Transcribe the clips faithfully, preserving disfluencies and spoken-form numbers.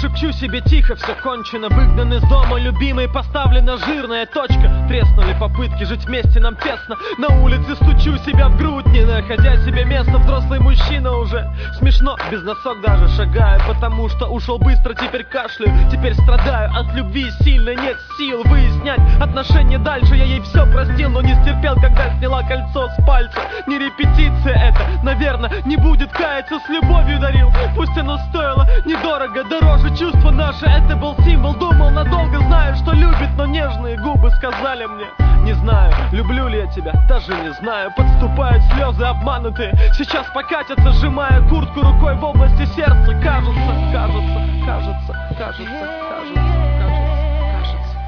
Шепчу себе тихо, все кончено. Выгнан из дома любимый, поставлена жирная точка. Треснули попытки, жить вместе нам тесно. На улице стучу себя в грудь, не находя себе места. Взрослый мужчина уже смешно, без носок даже шагаю, потому что ушел быстро, теперь кашляю. Теперь страдаю от любви сильно, нет сил выяснять отношения дальше. Я ей все простил, но не стерпел, когда сняла кольцо с пальца. Не репетиция это, наверное, не будет каяться. С любовью дарил, пусть оно стоило недорого, дороже чувства наши. Это был символ, думал надолго, знаю, что любит, но нежные губы сказали мне: не знаю, люблю ли я тебя, даже не знаю. Подступают слезы обманутые, сейчас покатятся, сжимая куртку рукой в области сердца. Кажется, кажется, кажется, кажется, кажется, кажется,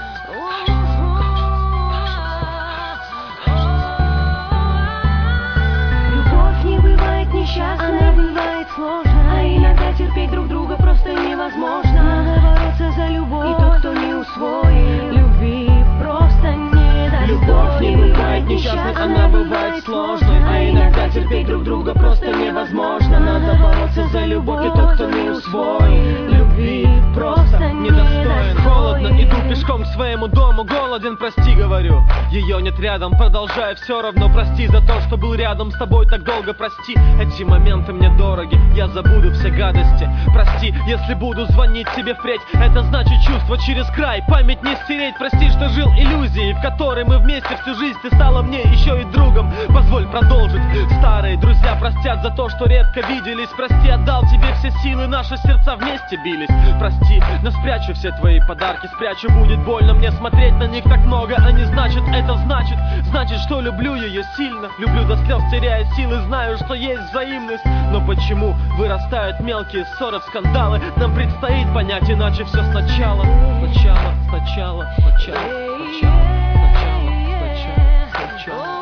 кажется. Любовь не бывает несчастной, она бывает сложной, а иногда терпеть друг друга просто невозможно. Надо бороться за любовь, и тот, кто не усвоит любви, просто не достойный. Любовь не бывает несчастной, она бывает сложной, а иногда терпеть друг друга просто невозможно. Надо бороться за любовь, и тот, кто не усвоит любви, просто недостоин. Холодно, иду пешком к своему дому, голоден, прости, говорю. Ее нет рядом, продолжаю все равно. Прости за то, что был рядом с тобой так долго, прости. Эти моменты мне дороги, я забуду все гадости. Прости, если буду звонить тебе впредь, это значит чувство через край, память не стереть. Прости, что жил иллюзией, в которой мы вместе всю жизнь. Ты стала мне еще и другом, позволь продолжить. Старые друзья простят за то, что редко виделись. Прости, отдал тебе все силы, наши сердца вместе бились. Прости, но спрячу все твои подарки, спрячу, будет больно мне смотреть на них так много. А не значит, это значит, значит, что люблю ее сильно. Люблю до слез, теряя силы, знаю, что есть взаимность. Но почему вырастают мелкие ссоры в скандалы? Нам предстоит понять, иначе все сначала. Сначала, сначала, сначала, сначала, сначала, сначала, сначала.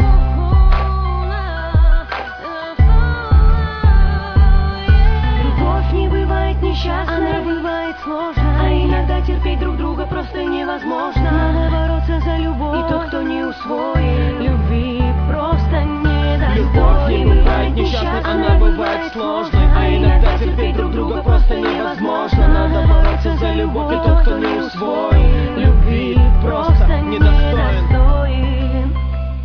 Любовь не бывает несчастной, она бывает сложной, а иногда терпеть друг друга просто невозможно. Надо бороться за любовь, и тот, кто не усвоит любви, просто не достойный. Любовь не бывает несчастной, она бывает сложной, а иногда терпеть друг друга просто невозможно. Надо бороться за любовь, и тот, кто не усвоит любви, просто недостоин.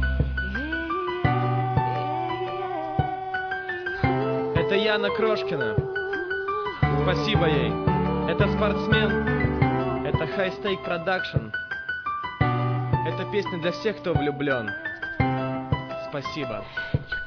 Это Яна Крошкина. Спасибо ей. Это спортсмен. Это High Stake Production. Это песня для всех, кто влюблен. Спасибо.